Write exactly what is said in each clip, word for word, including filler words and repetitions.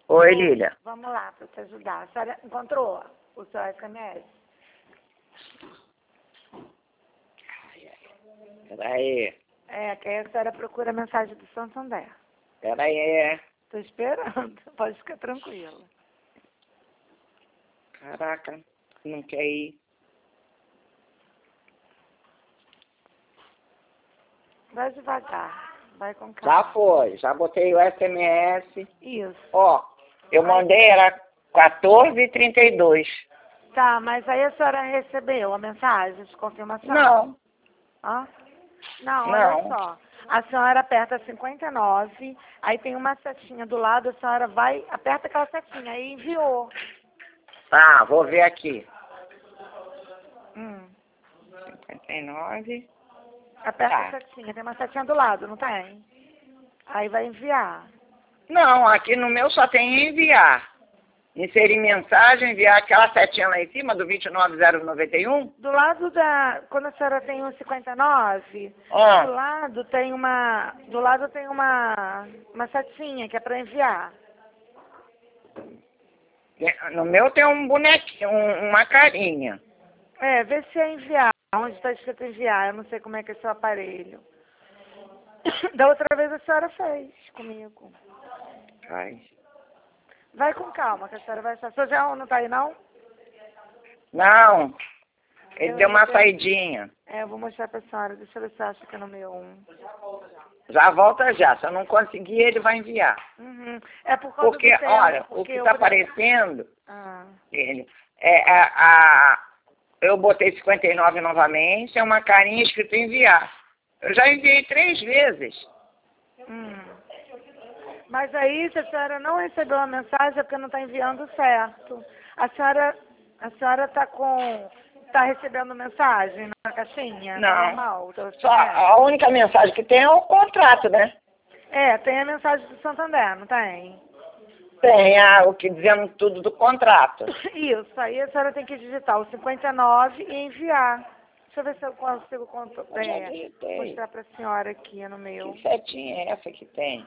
Oi, Lília. Vamos lá, para te ajudar. A senhora encontrou o seu S M S? Peraí. É, que aí a senhora procura a mensagem do Santander. Peraí. Tô esperando. Pode ficar tranquila. Caraca, não quer ir. Vai devagar. Vai com calma. Já foi, já botei o S M S. Isso. Ó, eu mandei, era quatorze e trinta e dois. Tá, mas aí a senhora recebeu a mensagem de confirmação? Não, Hã? Não, Não. olha só. A senhora aperta cinquenta e nove, aí tem uma setinha do lado, a senhora vai, aperta aquela setinha, aí enviou. Tá, vou ver aqui. Hum. cinquenta e nove. Aperta Tá. a setinha, tem uma setinha do lado, não tem? Aí vai enviar. Não, aqui no meu só tem enviar. Inserir mensagem, enviar aquela setinha lá em cima do vinte e nove zero noventa e um. Do lado da, quando a senhora tem um cinquenta e nove, Ah. do lado tem uma, do lado tem uma, uma setinha que é para enviar. No meu tem um bonequinho, um- uma carinha. É, vê se é enviar, onde está escrito enviar, eu não sei como é que é seu aparelho. Da outra vez a senhora fez comigo. Ai. Vai com calma, que a senhora vai achar. Seu João não tá aí, não? Não, ele Eu deu uma ia- saidinha. É, eu vou mostrar pra senhora. Deixa eu ver se acha que é no meu um. Já volta já. Se eu não conseguir, ele vai enviar. Uhum. É por causa Porque, do tempo. olha, o porque que eu está pre- aparecendo, Ah, ele, é a, a, eu botei cinquenta e nove novamente, é uma carinha escrito enviar. Eu já enviei três vezes. hum. Mas aí, se a senhora não recebeu a mensagem, é porque não está enviando certo. A senhora, a senhora está com, está recebendo mensagem na caixinha? Tá Não. normal? Tá Só a única mensagem que tem é o contrato, né? É, tem a mensagem do Santander, não tem? Tem a, o que dizendo tudo do contrato. Isso, aí a senhora tem que digitar o cinquenta e nove e enviar. Deixa eu ver se eu consigo conto- Eu já é, digitei. mostrar para a senhora aqui no meu. Que setinha é essa que tem?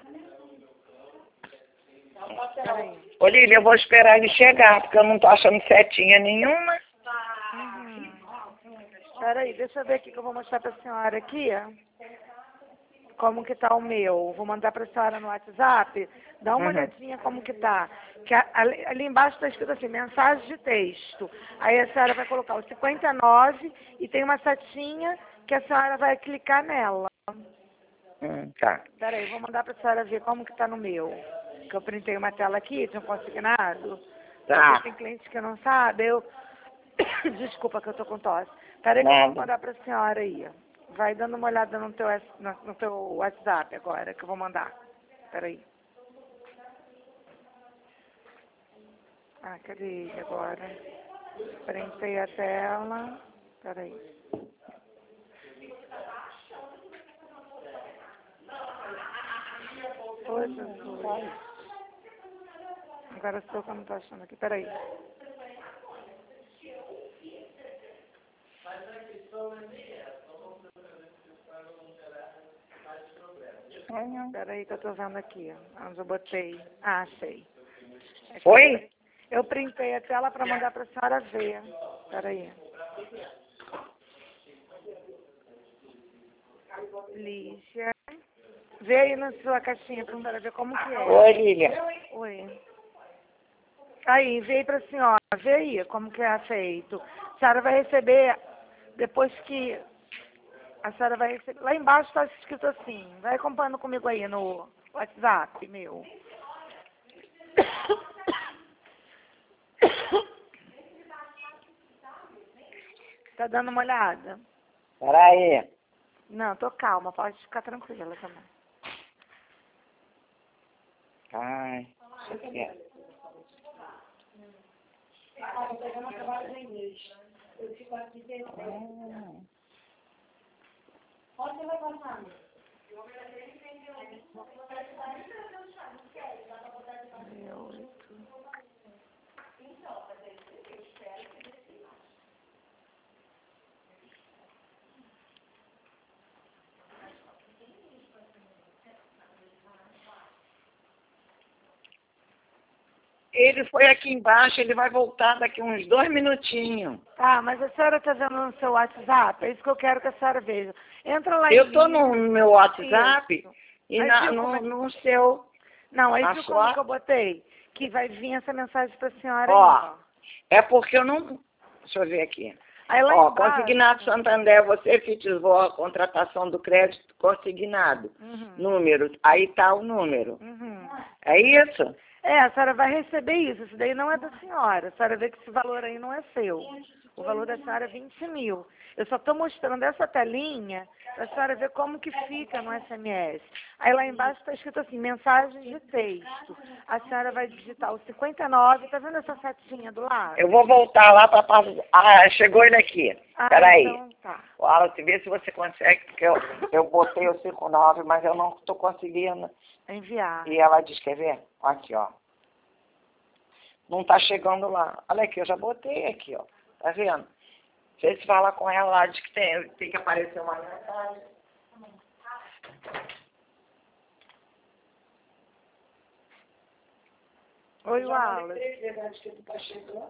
Peraí. Ô, Lília, eu vou esperar ele chegar, porque eu não tô achando setinha nenhuma. Uhum. Peraí, deixa eu ver aqui que eu vou mostrar para a senhora aqui. Como que tá o meu. Vou mandar para a senhora no WhatsApp. Dá uma Uhum. olhadinha como que tá. Que a- ali, ali embaixo está escrito assim, mensagem de texto. Aí a senhora vai colocar o cinquenta e nove e tem uma setinha que a senhora vai clicar nela. Hum, tá. Peraí, vou mandar para a senhora ver como que tá no meu. Que eu printei uma tela aqui de um consignado. Tá. Porque tem clientes que não sabem, eu... Desculpa que eu tô com tosse. Peraí que eu Nada. vou mandar para a senhora aí. Vai dando uma olhada no teu, S- no, no teu WhatsApp agora, que eu vou mandar. Peraí. Ah, cadê ele agora? Printei a tela. Peraí. Ô, Jesus. Agora sou que eu não tô achando aqui. Peraí. Peraí que eu tô vendo aqui, ó, onde eu botei. Ah, achei. É que Foi? Eu printei a tela para mandar para a senhora ver. Peraí. Lígia. Vê aí na sua caixinha para a senhora ver como que é. Oi, Lília. Oi. Aí, vê aí para a senhora. Vê aí como que é feito. A senhora vai receber, depois que... A senhora vai receber... Lá embaixo está escrito assim. Vai acompanhando comigo aí no WhatsApp, meu. Tá dando uma olhada? Peraí. Não, tô calma. Pode ficar tranquila também. Ai, isso aqui é. Hum. Meu, Ele foi aqui embaixo, ele vai voltar daqui uns dois minutinhos. Tá, mas a senhora está vendo no seu WhatsApp? É isso que eu quero que a senhora veja. Entra lá em Eu tô mim. no meu WhatsApp Isso. e Aí na, viu no, como é- no seu. Não, aí A viu sua- como que eu botei? Que vai vir essa mensagem para a senhora Ó, aí, ó. é porque eu não. Deixa eu ver aqui. Aí lá Ó, embaixo... consignado Santander, você efetivou a contratação do crédito consignado. Uhum. Número, aí tá o número. Uhum. É isso? É, a senhora vai receber isso. Isso daí não é da senhora. A senhora vê que esse valor aí não é seu. O valor da senhora é vinte mil. Eu só estou mostrando essa telinha para a senhora ver como que fica no S M S. Aí lá embaixo está escrito assim, mensagens de texto. A senhora vai digitar o cinquenta e nove, tá vendo essa setinha do lado? Eu vou voltar lá para passar. Ah, chegou ele aqui. Ah, Peraí. então tá. Wallace, vê se você consegue, porque eu, eu botei o cinco nove, mas eu não estou conseguindo. Enviar. E ela diz, quer ver? Aqui, ó. Não tá chegando lá. Olha aqui, eu já botei aqui, ó. Tá vendo? Você se fala com ela lá, diz que tem, tem que aparecer uma mensagem. Oi, Já mandei Wallace. três vezes antes que tu tá chegando.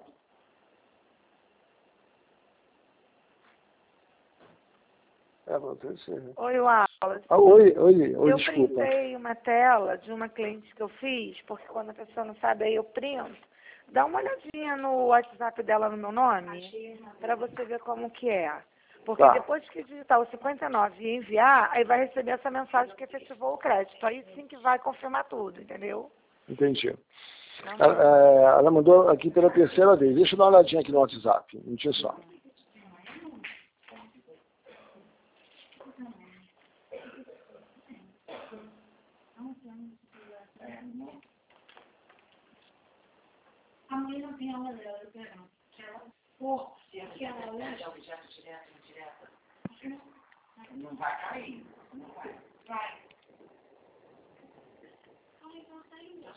É, você sim. Oi, Wallace. Ah, oi, oi, oi, Eu desculpa. printei uma tela de uma cliente que eu fiz, porque quando a pessoa não sabe, aí eu printo. Dá uma olhadinha no WhatsApp dela no meu nome, para você ver como que é. Porque Tá. depois que digitar o cinquenta e nove e enviar, aí vai receber essa mensagem que efetivou o crédito. Aí sim que vai confirmar tudo, entendeu? Entendi. Então, Ela, é, ela mandou aqui pela terceira vez. Deixa eu dar uma olhadinha aqui no WhatsApp. Um minutinho só. Amanhã não tem aula dela, eu quero. Pô, se aqui ela é Objeto direto, indireto. Não vai cair. Não vai. vai. Ai, ela tá indo.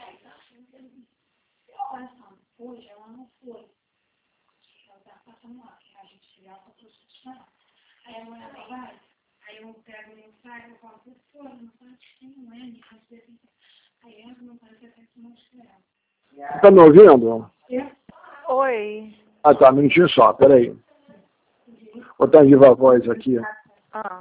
Olha só, hoje ela não foi. Ela tá passando lá, que a gente tirar ela para funcionar. Aí amanhã ela vai. Aí eu pego a mensagem e falo, pô, não sabe que tem um N, aí entra no parece até que não escreve. Você tá me ouvindo? oi. Ah, tá. Um minutinho só. Peraí. Vou botar em viva voz aqui. Ah.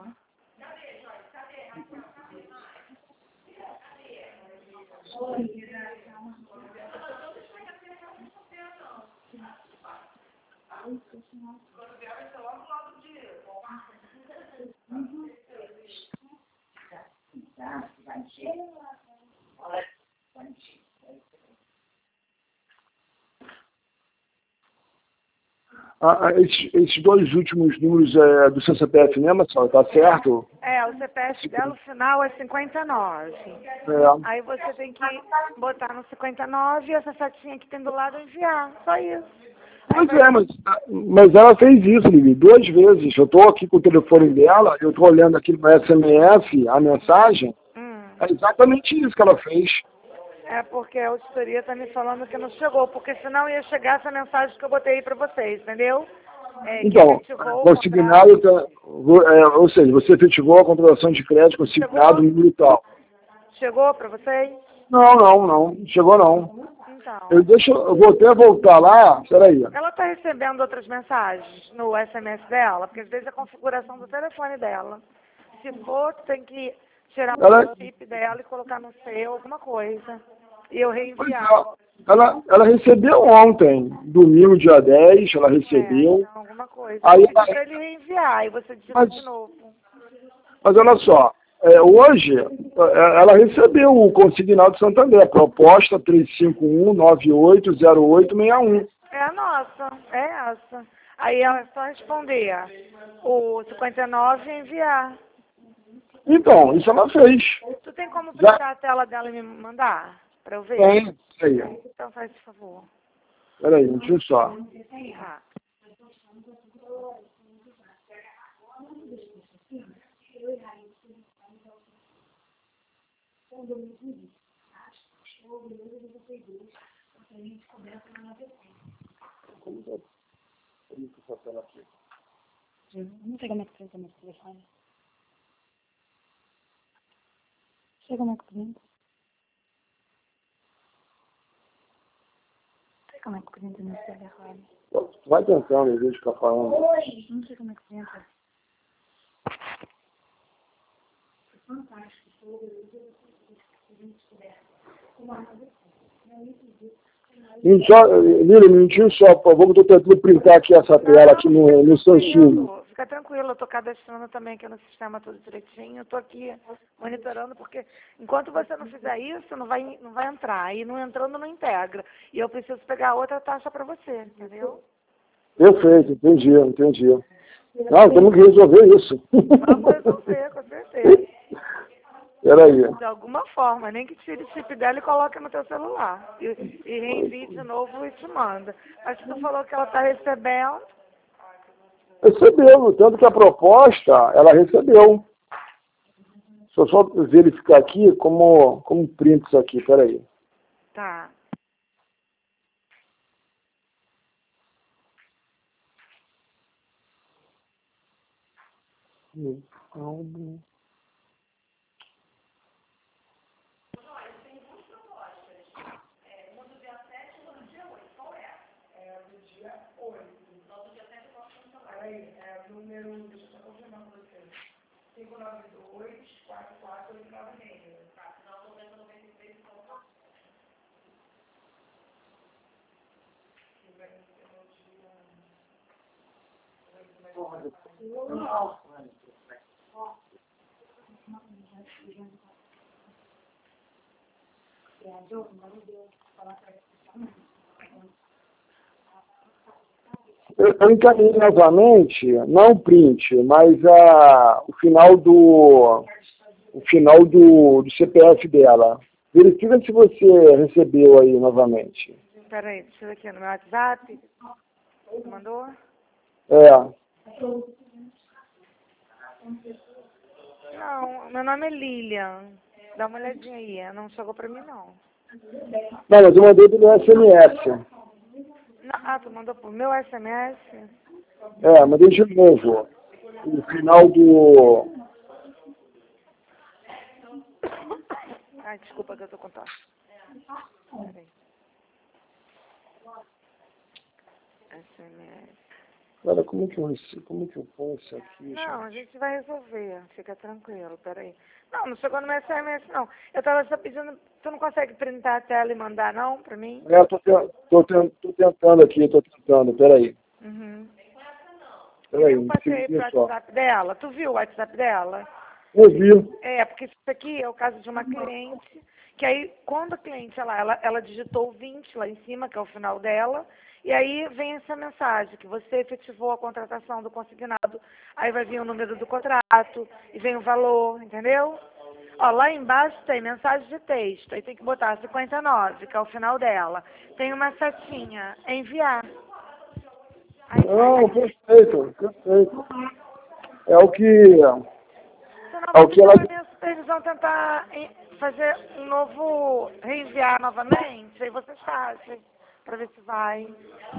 Ah, ah, esses, esses dois últimos números é, do seu C P F mesmo, senhora, tá certo? É, o C P F dela, o final é cinquenta e nove. É. Aí você tem que botar no cinquenta e nove e essa setinha que tem do lado enviar. Só isso. Aí Pois vai- é, mas, mas ela fez isso, Lili, duas vezes. Eu estou aqui com o telefone dela, eu estou olhando aqui no S M S a mensagem. Hum. É exatamente isso que ela fez. É porque a auditoria está me falando que não chegou, porque senão ia chegar essa mensagem que eu botei aí para vocês, entendeu? É, que Então, efetivou o consignado, tá, é, ou seja, você efetivou a contratação de crédito consignado no número tal. Chegou para vocês? Não, não, não, chegou não. Então. Eu, deixa, eu vou até voltar lá, peraí. Ela está recebendo outras mensagens no S M S dela, porque às vezes é a configuração do telefone dela. Se for, tem que tirar Ela- o chip dela e colocar no seu, alguma coisa. E eu Pois reenviar. é, ela, ela recebeu ontem, domingo, dia dez, ela É, recebeu. então, alguma coisa. Aí Eu pedi ela- para ele reenviar, e você digita Mas- de novo. Mas olha só, é, hoje é, ela recebeu o consignado Santander, proposta três cinco um nove oito zero oito seis um. É a nossa, é essa. Aí ela é só responder o cinquenta e nove e enviar. Então, isso ela fez. Tu tem como Já- printar a tela dela e me mandar? Pra eu ver? Tem, aí. Então faz por favor. Peraí, um tio só. Tá. Não sei como é que printa meu telefone. Sei como é que printa. como é que printa no telefone. Vai tentando, em vez de ficar falando. Não sei como é que printa. Fantástico. Um só, Lília, um minutinho só, por favor, que eu estou tentando printar aqui essa tela aqui no, no Samsung. Fica tranquilo, eu estou cadastrando também aqui no sistema tudo direitinho. Eu estou aqui monitorando, porque enquanto você não fizer isso, não vai, não vai entrar. E não entrando, não integra. E eu preciso pegar outra taxa para você, entendeu? Perfeito, entendi, entendi. Não, temos que resolver isso. Vamos resolver, com certeza. Peraí. De alguma forma, nem que tire o chip dela e coloque no teu celular. E, e reenvie de novo e te manda. Mas tu falou que ela está recebendo. Recebeu, tanto que a proposta, ela recebeu. Deixa eu só verificar aqui como, como print isso aqui, peraí. Tá. Hum, Eu, eu encaminhei novamente, não o print, mas a, o final do o final do, do C P F dela. Verifica se você recebeu aí novamente. Peraí, deixa eu ver aqui no meu WhatsApp. Você mandou? É. Não, meu nome é Lilian. Dá uma olhadinha aí. Não chegou pra mim, não. Não, mas eu mandei pelo S M S. Não, ah, tu mandou pro meu S M S? É, mandei de novo. O final do... Ai, desculpa que eu tô com tosse. Peraí. S M S. Cara, como que eu, como que eu ponho isso aqui, Não, a gente? gente vai resolver. Fica tranquilo, peraí. Não, não chegou no meu S M S, não. Eu tava só pedindo... Tu não consegue printar a tela e mandar, não, pra mim? É, tô, te- tô, te- tô tentando aqui, tô tentando, peraí. Uhum. Peraí, Eu um passei pro segundinho só. WhatsApp dela. Tu viu o WhatsApp dela? Eu vi. É, porque isso aqui é o caso de uma cliente, que aí, quando a cliente, ela, ela, ela digitou o vinte lá em cima, que é o final dela, e aí vem essa mensagem, que você efetivou a contratação do consignado, aí vai vir o número do contrato, e vem o valor, entendeu? Ó, lá embaixo tem mensagem de texto, aí tem que botar cinquenta e nove, que é o final dela. Tem uma setinha, enviar. Aí, Não, perfeito, perfeito. É o que... senão É vou o que pedir ela... para a minha supervisão tentar em- fazer um novo, reenviar novamente, aí vocês fazem, para ver se vai.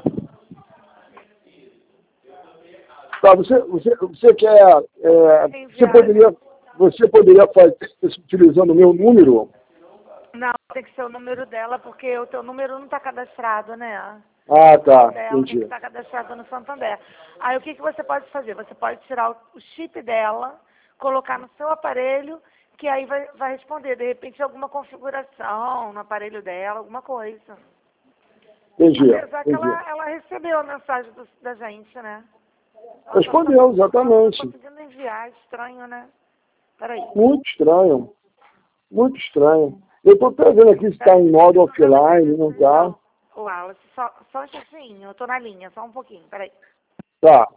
Tá, você, você, você quer... É, você Reenviar. poderia... Você poderia fazer isso utilizando o meu número? Não, tem que ser o número dela, porque o teu número não está cadastrado, né? Ah, tá, O dela tem que entendi. estar cadastrado no Santander. Aí o que, que você pode fazer? Você pode tirar o, o chip dela, colocar no seu aparelho, que aí vai, vai responder, de repente, alguma configuração no aparelho dela, alguma coisa. Entendi, Apesar que entendi. ela, ela recebeu a mensagem do, da gente, né? Ela só Respondeu, tá- exatamente. Ela não tá conseguindo enviar, estranho, né? Peraí. Muito estranho. Muito estranho. Eu estou até vendo aqui se está em modo offline, não está. Ô, Wallace, só, só um instantinho, eu tô na linha, só um pouquinho, peraí. Tá.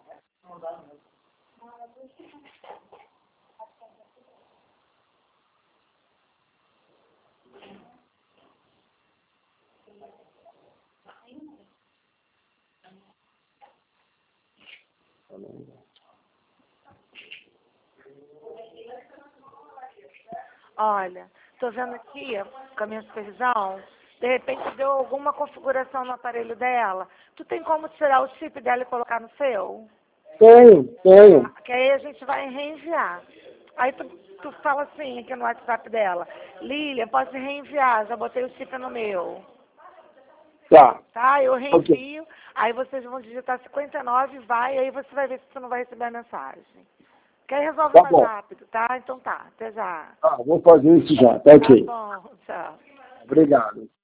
Olha, tô vendo aqui, com a minha supervisão, de repente deu alguma configuração no aparelho dela. Tu tem como tirar o chip dela e colocar no seu? Tenho, tenho. Que aí a gente vai reenviar. Aí tu, tu fala assim aqui no WhatsApp dela, Lília, posso reenviar, já botei o chip no meu. Tá. Tá? Eu reenvio, okay. Aí vocês vão digitar cinquenta e nove, vai, aí você vai ver se você não vai receber a mensagem. Quer resolve Tá mais bom. rápido, tá? Então tá, até já. Ah, vou fazer isso já, tá ok. Tá bom, tchau. Obrigado.